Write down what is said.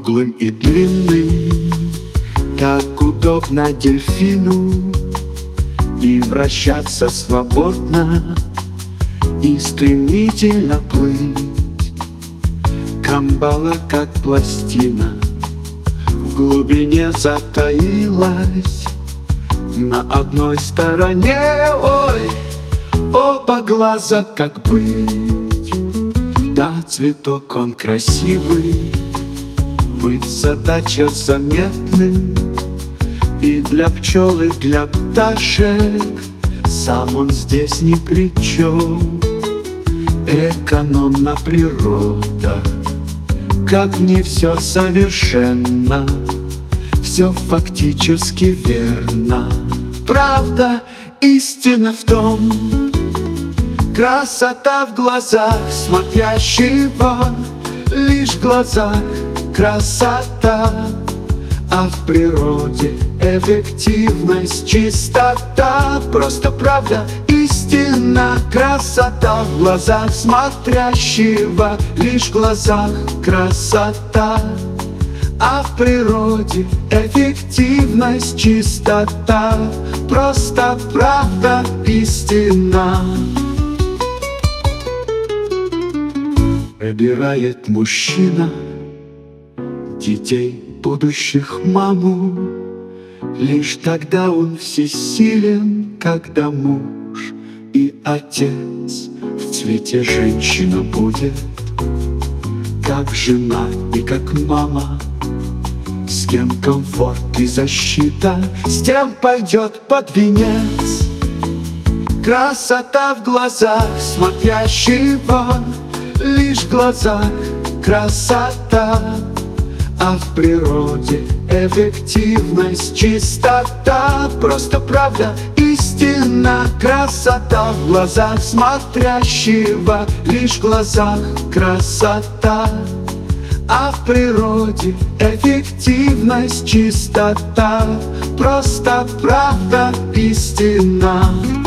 круглым и длинным, так удобно дельфину и вращаться свободно, и стремительно плыть. Камбала, как пластина, в глубине затаилась. На одной стороне, ой, оба глаза, как быть. Да, цветок он красивый, быть задача заметным. И для пчел, и для пташек сам он здесь ни при чем. Экономна природа, как не все совершенно, все фактически верно. Правда, истина в том, красота в глазах смотрящего, лишь в глазах красота, а в природе эффективность, чистота. Просто правда, истина, красота в глазах смотрящего, лишь в глазах красота, а в природе эффективность, чистота. Просто правда, истина. Выбирает мужчина детей, будущих маму, лишь тогда он всесилен, когда муж и отец. В цвете женщина будет, как жена и как мама. С кем комфорт и защита, с тем пойдет под венец. Красота в глазах смотрящего, лишь в глазах красота, а в природе эффективность, чистота. Просто правда, истина, красота в глазах смотрящего, лишь в глазах красота, а в природе эффективность, чистота. Просто правда, истина.